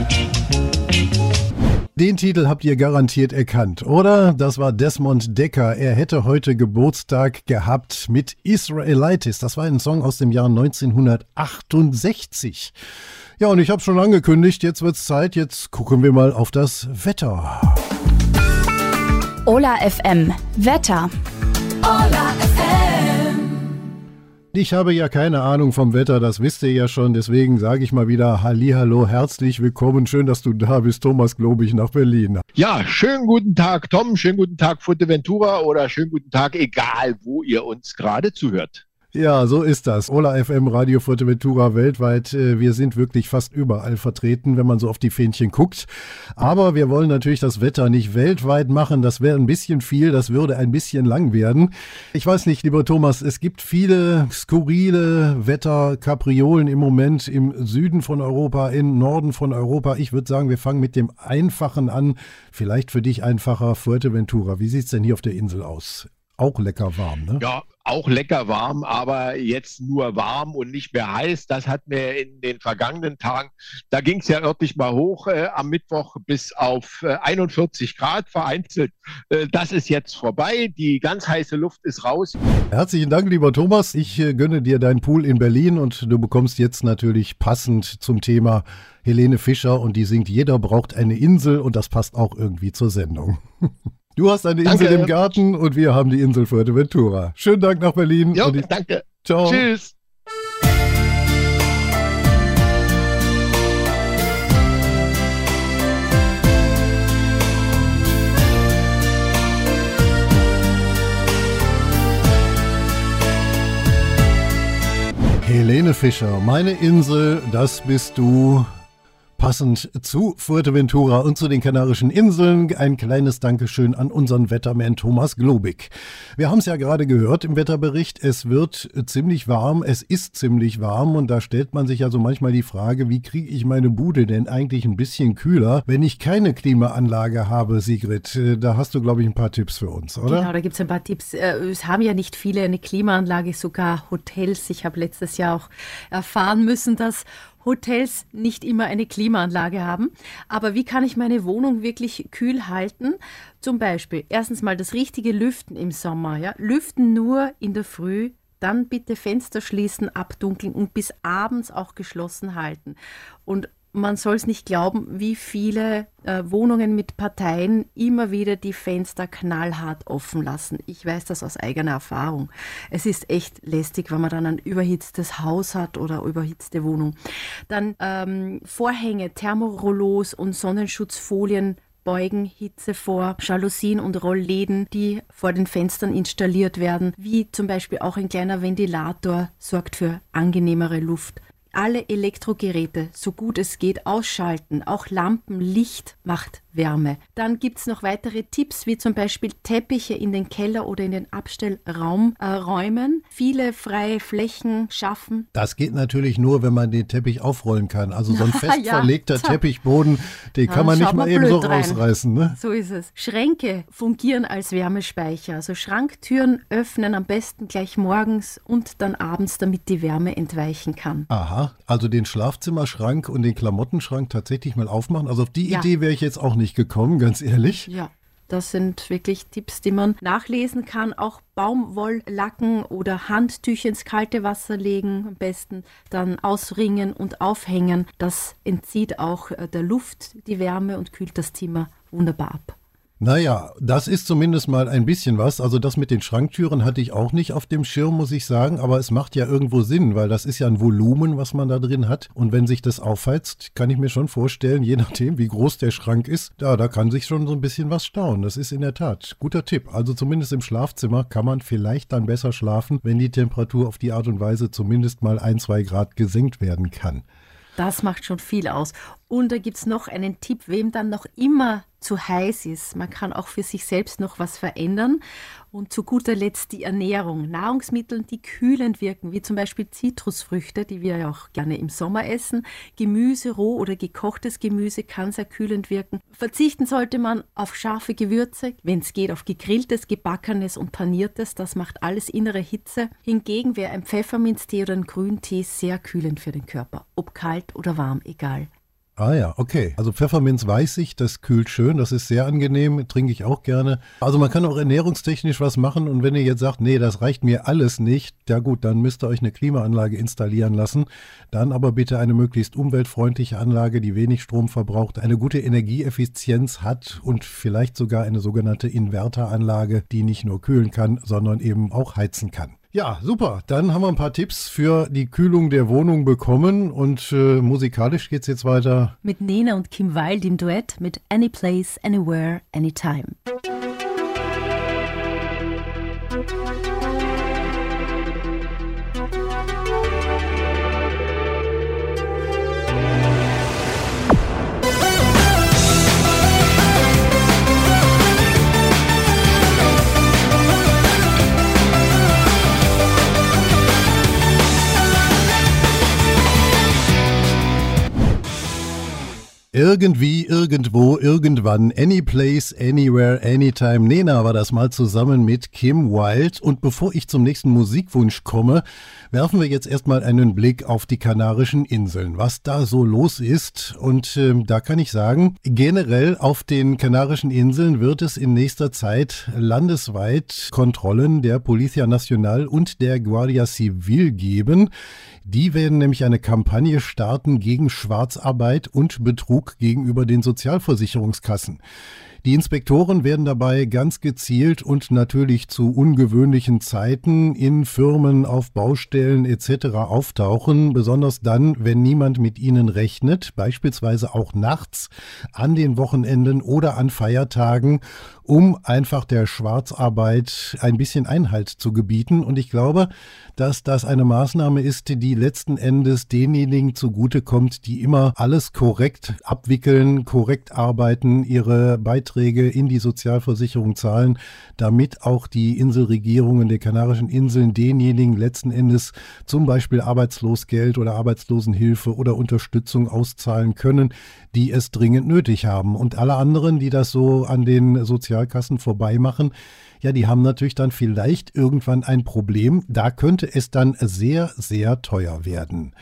Den Titel habt ihr garantiert erkannt, oder? Das war Desmond Dekker. Er hätte heute Geburtstag gehabt mit Israelites. Das war ein Song aus dem Jahr neunzehnhundertachtundsechzig. Ja, und ich habe schon angekündigt, jetzt wird's Zeit. Jetzt gucken wir mal auf das Wetter. Ola F M Wetter. Ola F M. Ich habe ja keine Ahnung vom Wetter, das wisst ihr ja schon, deswegen sage ich mal wieder Hallihallo, herzlich willkommen, schön, dass du da bist, Thomas Globig nach Berlin. Ja, schönen guten Tag Tom, schönen guten Tag Fuerteventura oder schönen guten Tag, egal wo ihr uns gerade zuhört. Ja, so ist das. Ola F M, Radio Fuerteventura weltweit. Wir sind wirklich fast überall vertreten, wenn man so auf die Fähnchen guckt. Aber wir wollen natürlich das Wetter nicht weltweit machen. Das wäre ein bisschen viel, das würde ein bisschen lang werden. Ich weiß nicht, lieber Thomas, es gibt viele skurrile Wetterkapriolen im Moment im Süden von Europa, im Norden von Europa. Ich würde sagen, wir fangen mit dem Einfachen an. Vielleicht für dich einfacher, Fuerteventura. Wie sieht's denn hier auf der Insel aus? Auch lecker warm, ne? Ja, auch lecker warm, aber jetzt nur warm und nicht mehr heiß. Das hatten wir in den vergangenen Tagen. Da ging es ja örtlich mal hoch äh, am Mittwoch bis auf äh, einundvierzig Grad vereinzelt. Äh, das ist jetzt vorbei. Die ganz heiße Luft ist raus. Herzlichen Dank, lieber Thomas. Ich äh, gönne dir deinen Pool in Berlin und du bekommst jetzt natürlich passend zum Thema Helene Fischer und die singt "Jeder braucht eine Insel" und das passt auch irgendwie zur Sendung. Du hast eine Insel danke. Im Garten und wir haben die Insel Fuerteventura. Schönen Dank nach Berlin. Jo, ich, danke. Ciao. Tschüss. Helene Fischer, meine Insel, das bist du. Passend zu Fuerteventura und zu den Kanarischen Inseln ein kleines Dankeschön an unseren Wetterman Thomas Globig. Wir haben es ja gerade gehört im Wetterbericht, es wird ziemlich warm, es ist ziemlich warm und da stellt man sich ja so manchmal die Frage, wie kriege ich meine Bude denn eigentlich ein bisschen kühler, wenn ich keine Klimaanlage habe, Sigrid? Da hast du, glaube ich, ein paar Tipps für uns, oder? Genau, da gibt es ein paar Tipps. Es haben ja nicht viele eine Klimaanlage, sogar Hotels. Ich habe letztes Jahr auch erfahren müssen, dass Hotels nicht immer eine Klimaanlage haben. Aber wie kann ich meine Wohnung wirklich kühl halten? Zum Beispiel, erstens mal das richtige Lüften im Sommer. Ja? Lüften nur in der Früh, dann bitte Fenster schließen, abdunkeln und bis abends auch geschlossen halten. Und man soll es nicht glauben, wie viele äh, Wohnungen mit Parteien immer wieder die Fenster knallhart offen lassen. Ich weiß das aus eigener Erfahrung. Es ist echt lästig, wenn man dann ein überhitztes Haus hat oder überhitzte Wohnung. Dann ähm, Vorhänge, Thermorollos und Sonnenschutzfolien beugen Hitze vor, Jalousien und Rollläden, die vor den Fenstern installiert werden, wie zum Beispiel auch ein kleiner Ventilator sorgt für angenehmere Luft. Alle Elektrogeräte, so gut es geht, ausschalten. Auch Lampen, Licht macht Wärme. Dann gibt es noch weitere Tipps, wie zum Beispiel Teppiche in den Keller oder in den Abstellraum äh, räumen. Viele freie Flächen schaffen. Das geht natürlich nur, wenn man den Teppich aufrollen kann. Also so ein fest ja, verlegter ja. Teppichboden, den ja, kann man nicht mal eben so rein. rausreißen. Ne? So ist es. Schränke fungieren als Wärmespeicher. Also Schranktüren öffnen am besten gleich morgens und dann abends, damit die Wärme entweichen kann. Aha, also den Schlafzimmerschrank und den Klamottenschrank tatsächlich mal aufmachen. Also auf die ja. Idee wäre ich jetzt auch nicht gekommen, ganz ehrlich. Ja, das sind wirklich Tipps, die man nachlesen kann. Auch Baumwolllacken oder Handtücher ins kalte Wasser legen, am besten dann ausringen und aufhängen. Das entzieht auch der Luft die Wärme und kühlt das Zimmer wunderbar ab. Naja, das ist zumindest mal ein bisschen was. Also das mit den Schranktüren hatte ich auch nicht auf dem Schirm, muss ich sagen. Aber es macht ja irgendwo Sinn, weil das ist ja ein Volumen, was man da drin hat. Und wenn sich das aufheizt, kann ich mir schon vorstellen, je nachdem, wie groß der Schrank ist, da, da kann sich schon so ein bisschen was stauen. Das ist in der Tat guter Tipp. Also zumindest im Schlafzimmer kann man vielleicht dann besser schlafen, wenn die Temperatur auf die Art und Weise zumindest mal ein, zwei Grad gesenkt werden kann. Das macht schon viel aus. Und da gibt es noch einen Tipp, wem dann noch immer zu heiß ist. Man kann auch für sich selbst noch was verändern. Und zu guter Letzt die Ernährung. Nahrungsmittel, die kühlend wirken, wie zum Beispiel Zitrusfrüchte, die wir ja auch gerne im Sommer essen. Gemüse, roh oder gekochtes Gemüse kann sehr kühlend wirken. Verzichten sollte man auf scharfe Gewürze, wenn es geht, auf gegrilltes, gebackenes und paniertes. Das macht alles innere Hitze. Hingegen wäre ein Pfefferminztee oder ein Grüntee sehr kühlend für den Körper. Ob kalt oder warm, egal. Ah ja, okay. Also Pfefferminz weiß ich, das kühlt schön, das ist sehr angenehm, trinke ich auch gerne. Also man kann auch ernährungstechnisch was machen und wenn ihr jetzt sagt, nee, das reicht mir alles nicht, ja gut, dann müsst ihr euch eine Klimaanlage installieren lassen. Dann aber bitte eine möglichst umweltfreundliche Anlage, die wenig Strom verbraucht, eine gute Energieeffizienz hat und vielleicht sogar eine sogenannte Inverteranlage, die nicht nur kühlen kann, sondern eben auch heizen kann. Ja, super. Dann haben wir ein paar Tipps für die Kühlung der Wohnung bekommen und äh, musikalisch geht's jetzt weiter. Mit Nena und Kim Wilde im Duett mit Any Place, Anywhere, Anytime. Irgendwie, irgendwo, irgendwann, any place, anywhere, anytime. Nena war das mal zusammen mit Kim Wilde. Und bevor ich zum nächsten Musikwunsch komme, werfen wir jetzt erstmal einen Blick auf die Kanarischen Inseln, was da so los ist. Und äh, da kann ich sagen, generell auf den Kanarischen Inseln wird es in nächster Zeit landesweit Kontrollen der Policía Nacional und der Guardia Civil geben. Die werden nämlich eine Kampagne starten gegen Schwarzarbeit und Betrug gegenüber den Sozialversicherungskassen. Die Inspektoren werden dabei ganz gezielt und natürlich zu ungewöhnlichen Zeiten in Firmen, auf Baustellen et cetera auftauchen, besonders dann, wenn niemand mit ihnen rechnet, beispielsweise auch nachts, an den Wochenenden oder an Feiertagen, um einfach der Schwarzarbeit ein bisschen Einhalt zu gebieten. Und ich glaube, dass das eine Maßnahme ist, die letzten Endes denjenigen zugutekommt, die immer alles korrekt abwickeln, korrekt arbeiten, ihre Beiträge in die Sozialversicherung zahlen, damit auch die Inselregierungen der Kanarischen Inseln denjenigen letzten Endes zum Beispiel Arbeitslosgeld oder Arbeitslosenhilfe oder Unterstützung auszahlen können, die es dringend nötig haben. Und alle anderen, die das so an den Sozialkassen vorbeimachen, ja, die haben natürlich dann vielleicht irgendwann ein Problem. Da könnte es dann sehr, sehr teuer werden.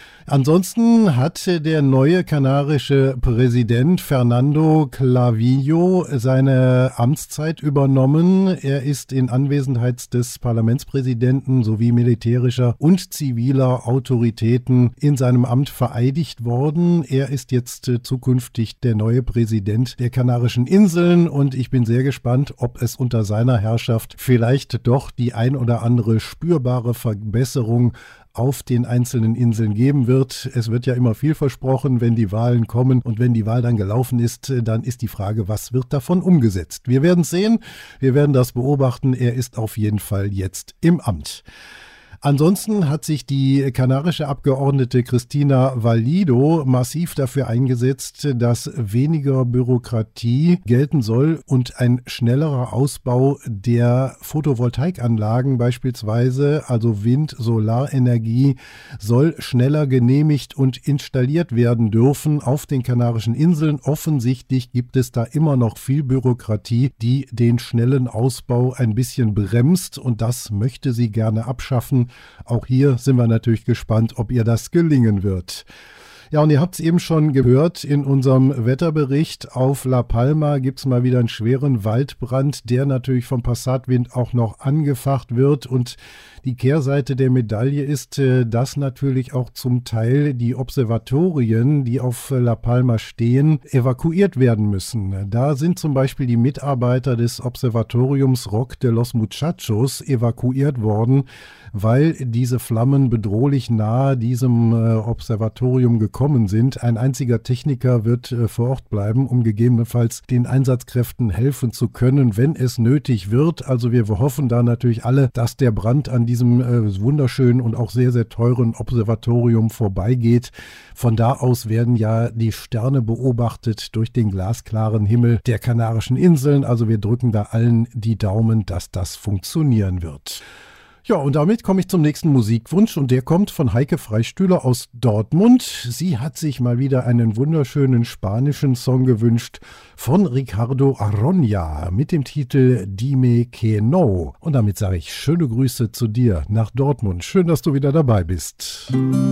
Ansonsten hat der neue kanarische Präsident Fernando Clavijo seine Amtszeit übernommen. Er ist in Anwesenheit des Parlamentspräsidenten sowie militärischer und ziviler Autoritäten in seinem Amt vereidigt worden. Er ist jetzt zukünftig der neue Präsident der Kanarischen Inseln und ich bin sehr gespannt, ob es unter seiner Herrschaft vielleicht doch die ein oder andere spürbare Verbesserung auf den einzelnen Inseln geben wird. Es wird ja immer viel versprochen, wenn die Wahlen kommen und wenn die Wahl dann gelaufen ist, dann ist die Frage, was wird davon umgesetzt? Wir werden es sehen, wir werden das beobachten. Er ist auf jeden Fall jetzt im Amt. Ansonsten hat sich die kanarische Abgeordnete Cristina Valido massiv dafür eingesetzt, dass weniger Bürokratie gelten soll und ein schnellerer Ausbau der Photovoltaikanlagen beispielsweise, also Wind-, Solarenergie, soll schneller genehmigt und installiert werden dürfen auf den Kanarischen Inseln. Offensichtlich gibt es da immer noch viel Bürokratie, die den schnellen Ausbau ein bisschen bremst und das möchte sie gerne abschaffen. Auch hier sind wir natürlich gespannt, ob ihr das gelingen wird. Ja, und ihr habt es eben schon gehört, in unserem Wetterbericht auf La Palma gibt es mal wieder einen schweren Waldbrand, der natürlich vom Passatwind auch noch angefacht wird. Und die Kehrseite der Medaille ist, dass natürlich auch zum Teil die Observatorien, die auf La Palma stehen, evakuiert werden müssen. Da sind zum Beispiel die Mitarbeiter des Observatoriums Roque de los Muchachos evakuiert worden, weil diese Flammen bedrohlich nahe diesem äh, Observatorium gekommen sind. Ein einziger Techniker wird äh, vor Ort bleiben, um gegebenenfalls den Einsatzkräften helfen zu können, wenn es nötig wird. Also wir hoffen da natürlich alle, dass der Brand an diesem äh, wunderschönen und auch sehr, sehr teuren Observatorium vorbeigeht. Von da aus werden ja die Sterne beobachtet durch den glasklaren Himmel der Kanarischen Inseln. Also wir drücken da allen die Daumen, dass das funktionieren wird. Ja, und damit komme ich zum nächsten Musikwunsch und der kommt von Heike Freistühler aus Dortmund. Sie hat sich mal wieder einen wunderschönen spanischen Song gewünscht von Ricardo Aronia mit dem Titel Dime que no. Und damit sage ich schöne Grüße zu dir nach Dortmund. Schön, dass du wieder dabei bist.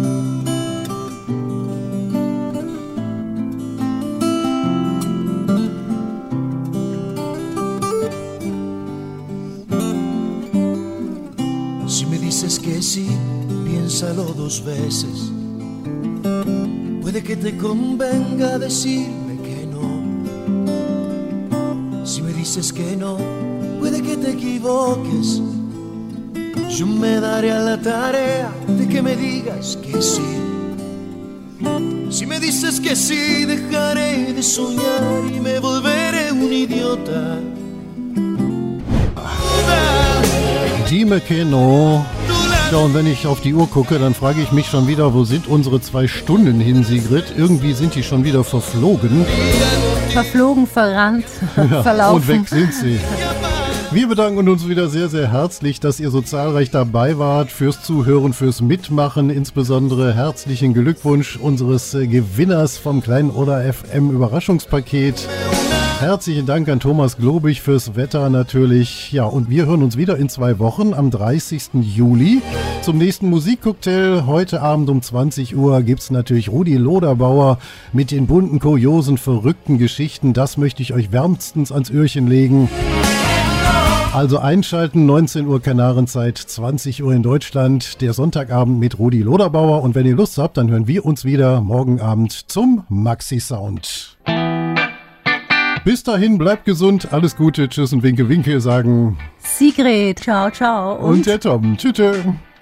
Si me dices que sí, piénsalo dos veces. Puede que te convenga decirme que no. Si me dices que no, puede que te equivoques. Yo me daré a la tarea de que me digas que sí. Si me dices que sí, dejaré de soñar y me volveré un idiota. Dime que no. Ja, und wenn ich auf die Uhr gucke, dann frage ich mich schon wieder, wo sind unsere zwei Stunden hin, Sigrid? Irgendwie sind die schon wieder verflogen. Verflogen, verrannt, ja, verlaufen. Und weg sind sie. Wir bedanken uns wieder sehr, sehr herzlich, dass ihr so zahlreich dabei wart, fürs Zuhören, fürs Mitmachen. Insbesondere herzlichen Glückwunsch unseres Gewinners vom Klein Oder F M Überraschungspaket. Herzlichen Dank an Thomas Globig fürs Wetter natürlich. Ja, und wir hören uns wieder in zwei Wochen am dreißigsten Juli zum nächsten Musikcocktail. Heute Abend um zwanzig Uhr gibt's natürlich Rudi Loderbauer mit den bunten, kuriosen, verrückten Geschichten. Das möchte ich euch wärmstens ans Öhrchen legen. Also einschalten, neunzehn Uhr Kanarenzeit, zwanzig Uhr in Deutschland, der Sonntagabend mit Rudi Loderbauer. Und wenn ihr Lust habt, dann hören wir uns wieder morgen Abend zum Maxi-Sound. Bis dahin, bleibt gesund, alles Gute, tschüss und winke, winke, sagen Sigrid, ciao, ciao. Und, und der Tom, tschüss.